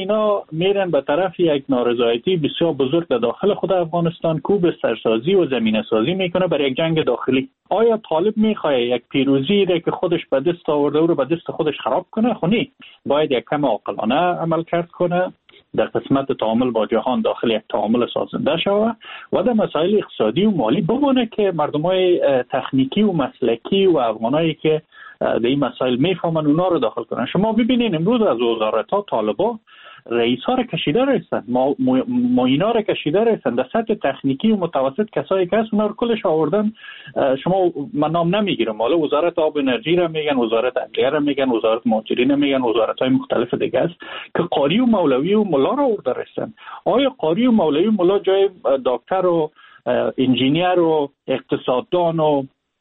اینا میرن به طرف یک نارضایتی بسیار بزرگ در داخل خود افغانستان، کوب سرسازی و زمینه سازی میکنه برای یک جنگ داخلی. آیا طالب میخواد یک پیروزی را که خودش به دست آورده او رو به دست خودش خراب کنه؟ خونی باید یک کم عاقلانه عمل کرد کنه، در قسمت تعامل با جهان داخل یک تعامل سازنده شود و در مسائل اقتصادی و مالی بمونه که مردمای تکنیکی و مسلکی و افغانایی که در این مسائل میفهمن اونا رو داخل کنن. شما ببینین امروز از وزارت‌ها طالبا رئیس‌ها رو کشیده رسن، معینا رو کشیده رسن، در سطح تکنیکی و متوسط کسایی که هست اونا رو کلش آوردن. شما من نام نمیگیرم، حالا وزارت آب و انرژی رو میگن، وزارت عدلیه رو میگن، وزارت مهاجرین میگن، وزارت‌های مختلف دیگه است که قاری و مولوی و ملا رو آورده رسن. آیا قاری و مولوی و ملا جای دکتر و انجینیر و اقتصاددان و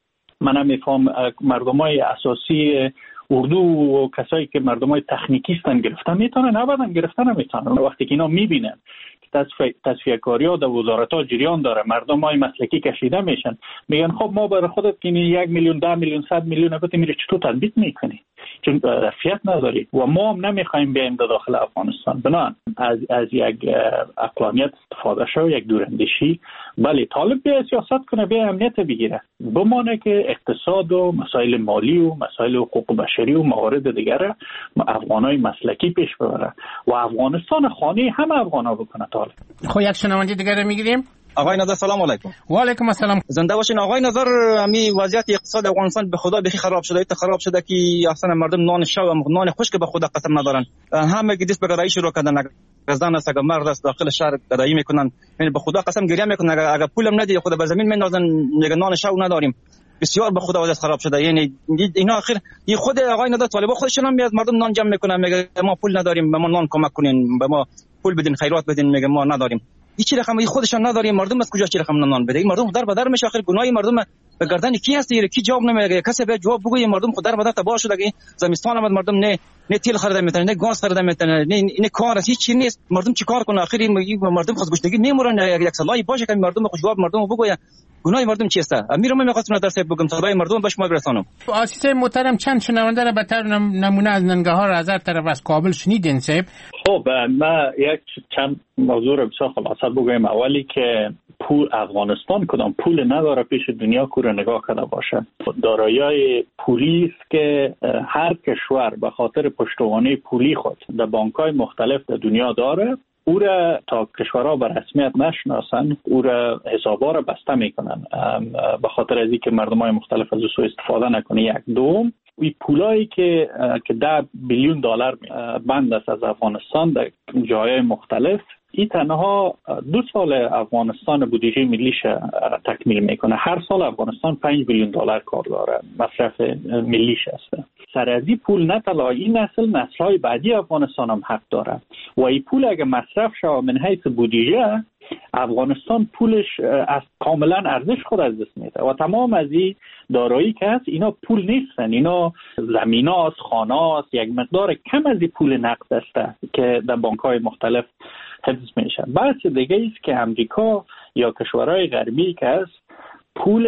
من هم میفهم مردمای اساسی اردو و کسایی که مردمای تکنیکی هستن گرفتن میتونن؟ ابدا گرفتن نمیتونن. وقتی که اینا میبینن که تصفیه کاری ها در وزارت ها جریان داره، مردمای مسلکی کشیده میشن، میگن خب ما برای خودت که 1 میلیون 10 میلیون 100 میلیون البته میره چطور تطبیق میکنی؟ چون رفیت نداری و ما هم نمیخوایم بیایم در داخل افغانستان. بنابراین از یک عقلانیت استفاده شو، یک دوراندیشی. بله طالب بیا سیاست کنه، بیا امنیت بگیره، بمانه که اقتصاد و مسائل مالی و مسائل حقوق بشری و موارد دیگر افغانای مسلکی پیش ببره و افغانستان خانه همه افغانا بکنه. طالب خب یک شنونده دیگر رو میگیریم. آقای نظر سلام علیکم. و علیکم السلام. زنده باشین. آقای نظر، امی وضعیت اقتصاد افغانستان به خدا بخی خراب شده، خراب شده که اصلا مردم نان شو و نان خشک به خدا قسم ندارن. همه گدیس به گدایی شروع کردن، زن است، مرد است، داخل شهر گدایی میکنن. یعنی به خدا قسم گریه میکنن، اگر پولم ندی خدا به زمین میندازن، میگن نان شو نداریم. بسیار به خدا وضعیت خراب شده. یعنی اینا آخر این خود آقای نظر طالبا خودشون هم میاد مردم نان جمع میکنن، میگه ما پول نداریم، به ما نان کمک کنین، به ما پول بدین، خیرات بدین، میگه ما نداریم. هیچ رقم خودشان نداریم، مردم از کجا چه رقم نان بده؟ این مردم در بدر میشه. آخر گناه مردم به گردن کی هست؟ کی جواب نمیگه؟ کسی به جواب بگه. مردم خود در بدر تباه شده. زمستان آمد مردم نه تیل خرید میتونه، نه گاز خرید میتونه، نه این کار هیچ چیز نیست. مردم چیکار کنه؟ آخر مردم خود گشتگی میمورن. یک صلاحی باشه که مردم خود جواب مردم بگه گناه مردم چیست. امیرم میخواستم در سر بگم صدای مردم به شما برسانم. آسیس محترم، چند شنونده را به طور نمونه از ننگهار از هر طرف از کابل شنیدین صاحب؟ خب ما یک چند موضوع رو بسیار خلاصه بگویم. اولی که پول افغانستان کدام پول نداره پیش دنیا کو رو نگاه کرده باشه. دارایی‌های پولی است که هر کشور به خاطر پشتوانه پولی خود در بانک‌های مختلف در دنیا داره. او را تا کشورها به رسمیت نشناسن، او را حسابا را بسته میکنن به خاطر از اینکه مردمای مختلف از او استفاده نکنه. یک دوم این پولایی که 10 بیلیون دلار بند است از افغانستان در جای مختلف، این تنها 2 سال افغانستان بودجه ملیش تکمیل میکنه. هر سال افغانستان 5 بیلیون دلار کار داره، مصرف ملیش است. سر از این پول نتلا این نسل‌های بعدی افغانستان هم حق داره و این پول اگه مصرف شود من حیث بودجه، افغانستان پولش از کاملا ارزش خود از دست میده و تمام از این دارایی که هست اینا پول نیستن، اینا زمیناست، خاناست، یک مقدار کم از این پول نقد است که در بانک‌های مختلف حفظ میشه. بحث دیگه است که امریکا یا کشورهای غربی که هست پول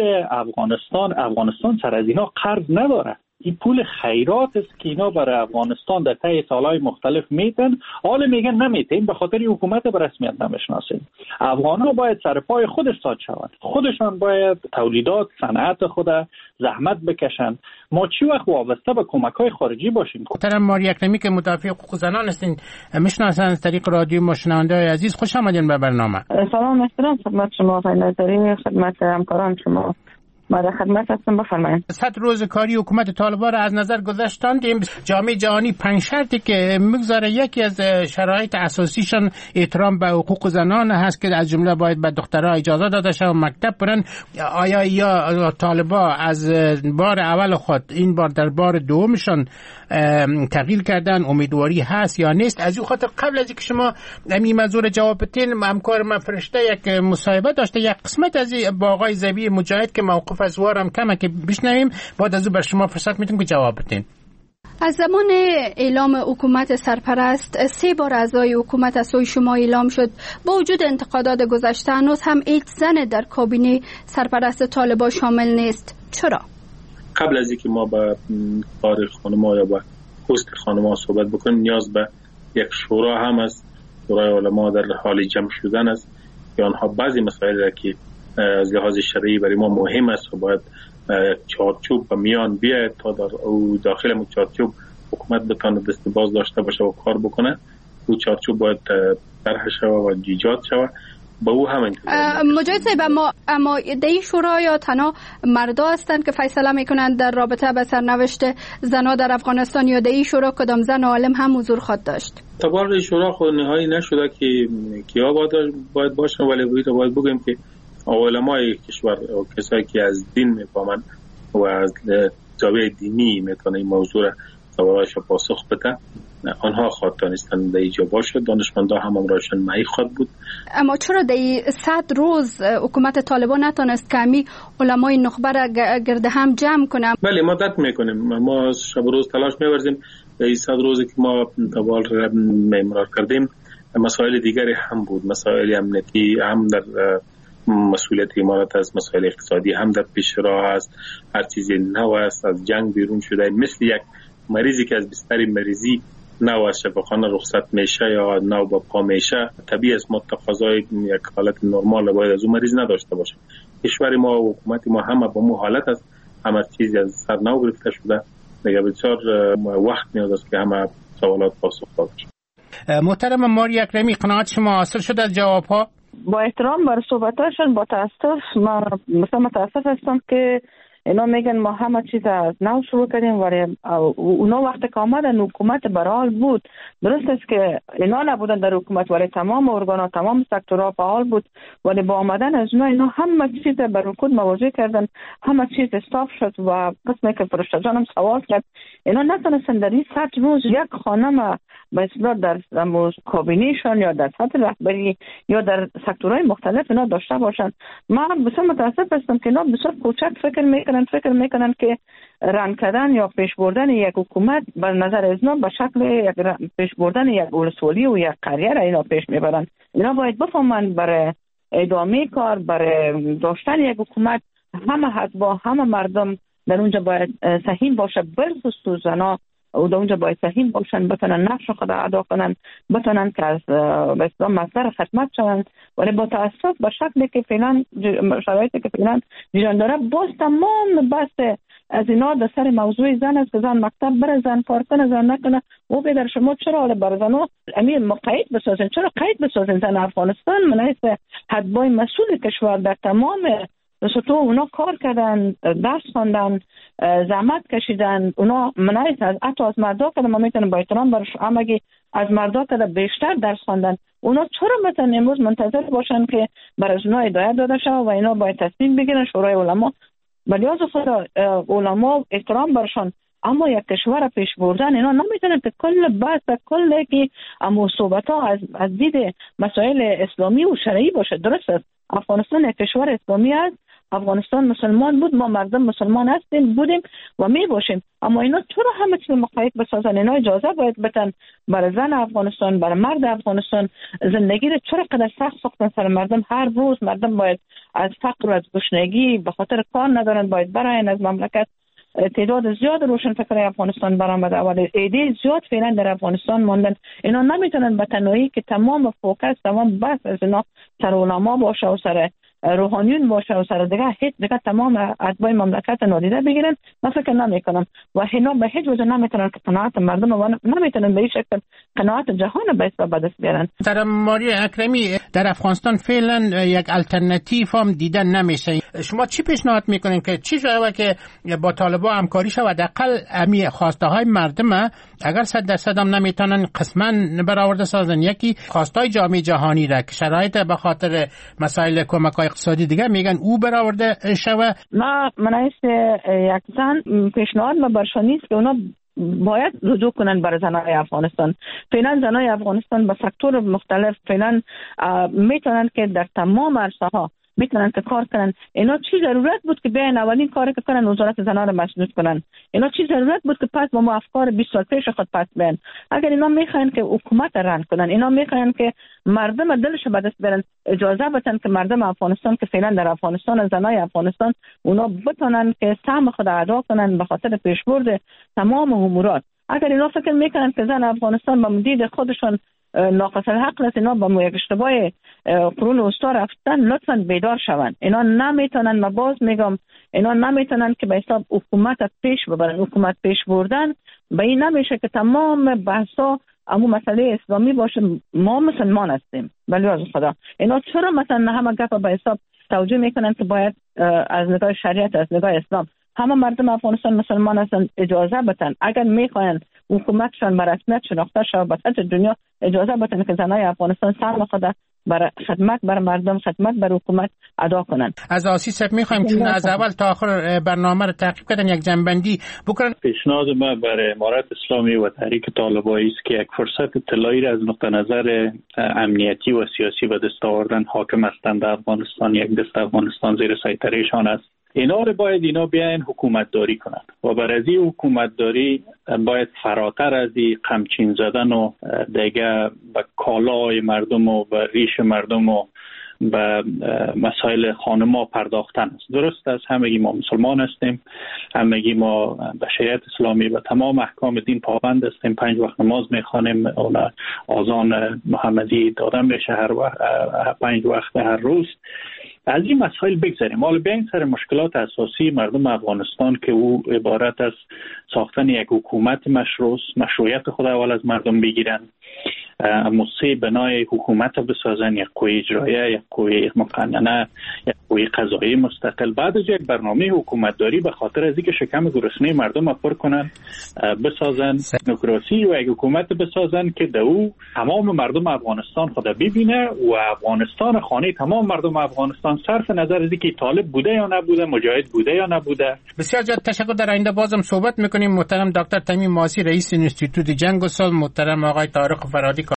افغانستان سر از اینا قرض نداره. این پول خیرات است که اینا برای افغانستان در طی سالهای مختلف میدن. حالا میگن نمیتیم به خاطر حکومت به رسمیت نمیشناسیم. افغان‌ها باید سر پای خودش ساد شوند، خودشان باید تولیدات صنعت خود زحمت بکشن. ما چی وقت وابسته به کمک‌های خارجی باشیم؟ محترم ماری اکرمی که مدافع حقوق زنان هستین، میشناسن از طریق رادیو ما شنونده‌های عزیز، خوش آمدین به برنامه. سلام محترم خدمت شما آقای نظری، خدمت همکاران شما. ما در خدمت هستم، بفرمایید. 100 روز کاری حکومت طالبان را از نظر گذاشتاندیم. جامعه جهانی 5 شرطی که میگذاره، یکی از شرایط اساسیشون احترام به حقوق زنان هست که از جمله باید به دخترها اجازه داده شود مکتب برن. آیا یا طالبان از بار اول خود این بار در بار دومشون تغییر کردن؟ امیدواری هست یا نیست؟ از این خاطر قبل از اینکه شما این موضوع جواب بدین، همکار من فرشته یک مصاحبه داشته، یک قسمت از با آقای زبی مجاهد که موقف از وارم کمه که بشنویم، بعد از اون بر شما فرصت میدیم که جواب بدین. از زمان اعلام حکومت سرپرست 3 بار اعضای حکومت از سوی شما اعلام شد. با وجود انتقادات گذشته هنوز هم یک زن در کابینه سرپرست طالبان شامل نیست. چرا؟ قبل از اینکه ما با کار خانم‌ها یا با پست خانم‌ها صحبت بکنیم نیاز به یک شورا هم است، شورای علما در حال جمع شدن است که آنها بعضی مسائل را که از لحاظ شرعی برای ما مهم است و باید چارچوب به میان بیاید تا در او داخل چارچوب حکومت بتونه دست باز داشته باشه و کار بکنه، او چارچوب باید طرح شود و ایجاد شود. با او هم مجاهد صاحب، اما در این شورا یا تنها مردا هستند که فیصله میکنند در رابطه به سرنوشت زنها در افغانستان، یا در این شورا کدام زن عالم هم حضور خواهد داشت؟ طبعا شورا خود نهایی نشده که کیا باید باشن، ولی باید بگیم که علمای کشور و کسایی که از دین میفهمند و از زاویه دینی میتونه این موضوع سوالایش پاسخ بده، آنها خواهد دانستند در اینجا باشد. دانشمندا هم امرایشان معی خواهد بود. اما چرا در 100 روز حکومت طالبان نتونست کمی علمای نخبه را گرد هم جمع کنه؟ بله، مدت میکنیم، ما شب و روز تلاش می‌ورزیم. در 100 روزی که ما دوال را امرار کردیم مسائل دیگری هم بود، مسائل امنیتی هم در مسئولیت امارات است، مسائل اقتصادی هم در پیش راه است، هر چیزی نو است، از جنگ بیرون شده، مثل یک مریضی که از بستر مریضی نو از شفاخانه رخصت میشه یا نو با پا میشه، طبیعی است ما تقاضای یک حالت نرمال باید از اون مریض نداشته باشه. کشور ما و حکومت ما همه با مو حالت است، همه چیزی از سر نو گرفته شده، دیگه بسیار وقت نیاز است که همه سوالات پاسخ داده شود. محترم ماری اکرمی، قناعت شما حاصل شد از جواب‌ها؟ با احترام بر صحبتاشون با تاسف ما متاسف هستم که اینا میگن ما همه چیز از نو شروع کردیم، ولی اونا وقتی که آمدن حکومت برحال بود. درست است که اینا نبودن در حکومت، ولی تمام ارگانا تمام سکتورها فعال بود، ولی با آمدن از اینا همه چیز بر رکود مواجه کردن، همه چیز استاف شد. و قسمی که فرشته جانم سوال کرد، اینا نتونستن در این 100 روز یک خانم به اصطلاح در کابینهشون یا در سطح رهبری یا در سکتورهای مختلف اینا داشته باشن. من بسیار متاسف هستم که اینا بسیار کوچک فکر میکنن که ران کردن یا پیش بردن یک حکومت به نظر از اینا به شکل یک پیش بردن یک ولسوالی و یک قریه اینا پیش میبرن. اینا باید بفهمن برای ادامه کار، برای داشتن یک حکومت همه حزبا همه مردم در اونجا باید سهیم باشه، بالخصوص زنا و در اونجا باید سهیم باشن، بتونن نقش خود ادا کنن، بتونن که از بسیار مصدر خدمت شوند. ولی با تاسف به شکلی که فعلا شرایطی که فعلا جریان داره، باز تمام بحث از اینا در سر موضوع زن است که زن مکتب بره، زن کار کنه، زن نکنه. او بدر شما چرا حالا بر زنو امیر قید بسازین؟ چرا قید بسازین؟ زن افغانستان منایسته حدبای مسئول کشور در تمام تو اونا کار کردن، درس خواندن، زحمت کشیدن. اونا منایت از حتی از مردا که ما میتونیم با احترام برش همگی از مردا که بیشتر درس خواندن. اونا چرا مثلا امروز منتظر باشن که بر از اونا هدایت داده شود و اینا باید تصمیم بگیرن؟ شورای علما بلیاز خدا علما احترام برشان، اما یک کشور پیش بردن اینا نمیتونن که کل بحث کل که اما صحبت ها از دید مسائل اسلامی و شرعی باشه. درست است افغانستان یک کشور اسلامی است، افغانستان مسلمان بود، ما مردم مسلمان هستیم، بودیم و می باشیم، اما اینا چرا همه چیز مقاید بسازن؟ اینا اجازه باید بتن برای زن افغانستان، برای مرد افغانستان زندگی رو چرا قدر سخت ساختن سر مردم؟ هر روز مردم باید از فقر و از گشنگی به خاطر کار ندارن باید براین از مملکت. تعداد زیاد روشن فکرای افغانستان برآمده، ولی ایده زیاد فعلا در افغانستان ماندن. اینا نمیتونن به تنهایی که تمام فوکس تمام بحث از اینا سر علما باشه و سر روحانیون باشه و سر دیگه تمام اتباع مملکت نادیده بگیرن. من فکر نمیکنم و اینا به هیچ وجه نمیتونن که قناعت مردم و نمیتونن به این شکل قناعت جهان به دست بیارن. در ماری اکرمی، در افغانستان فعلا یک الटरनेटिव هم دیدن نمیشه. شما چی پیشنهاد میکنین که چی شود که با طالبان همکاری شود؟ حداقل امی خواسته های مردم اگر 100% هم نمیتونن قسما برآورده سازن. یکی خواستای جامعه جهانی را که شرایط به خاطر مسائل کمک اقتصادی دیگه میگن او برآورده شوه. من است یک زن پیشنهاد ما برشان نیست که اونا باید رجوع کنن بر زنای افغانستان. فعلا زنای افغانستان با سکتور مختلف فعلا میتونن که در تمام عرصه ها میتونن که کار کنن. اینا چی ضرورت بود که بیاین اولین کاری که کنن وزارت زنان رو مسدود کنن؟ اینا چی ضرورت بود که پس با ما افکار 20 سال پیش خود پس بیان؟ اگر اینا میخواین که حکومت ران کنن، اینا میخواین که مردم دلش به دست بیارن، اجازه بدن که مردم افغانستان که فعلا در افغانستان، زنای افغانستان اونا بتونن که سهم خود ادا کنن به خاطر پیشبرد تمام امورات. اگر اینا فکر میکنن که زن افغانستان به مدید خودشون ناقص الحق است، اینا با یک اشتباه قرون وسطا رفتن، لطفاً بیدار شوند. اینا نمیتونن، ما باز میگم اینا نمیتونن که به حساب حکومت پیش ببرن. حکومت پیش بردن به این نمیشه که تمام بحثا اما مسئله اسلامی باشه. ما مسلمان هستیم ولی از خدا اینا چرا مثلا همه گپ به حساب توجه میکنن که باید از نگاه شریعت، از نگاه اسلام همه مردم افغانستان مسلمان هستن، اجازه بدن اگر میخواین حکومتشان به رسمیت شناخته شود به سطح دنیا، اجازه بدن که زنای افغانستان سهم خود برای خدمت بر مردم، خدمت بر حکومت ادا کنن. از آسی صاحب میخوایم چون از اول تا آخر برنامه رو تعقیب کردن یک جنبندی بکنن. پیشنهاد ما برای امارت اسلامی و تحریک طالبانی است که یک فرصت طلایی را از نقطه نظر امنیتی و سیاسی به دست آوردن حاکم هستند در افغانستان، یک دست افغانستان زیر سیطرهشان است. اینا رو باید اینا بیاین حکومت داری کنند و بر از این حکومت داری باید فراتر از این قمچین زدن و دیگه به کالای مردم و به ریش مردم و به مسائل خانما پرداختن است. درست است، همگی ما مسلمان هستیم، همگی ما به شریعت اسلامی و تمام احکام دین پابند هستیم، 5 وقت نماز میخوانیم، آذان محمدی دادن میشه هر 5 وقت هر روز. از این مسائل بگذاریم. حالا بیاین سر مشکلات اساسی مردم افغانستان که او عبارت از ساختن یک حکومت مشروعیت خود اول از مردم بگیرن، مصیب بنای حکومت بسازن، یک قوه اجرایه، یک قوه مقننه، یک قوه قضایی مستقل، بعد از یک برنامه حکومتداری به خاطر از اینکه شکم گرسنه مردم پر کنن بسازن دموکراسی و یک حکومت بسازن که در او تمام مردم افغانستان خود ببینه و افغانستان خانه تمام مردم افغانستان، صرف نظر از اینکه طالب بوده یا نبوده، مجاهد بوده یا نبوده. بسیار زیاد تشکر. در آینده بازم صحبت میکنیم. محترم دکتر تمیم ماسی، رئیس انستیتوت جنگ و صلح، محترم آقای طارق فرهادی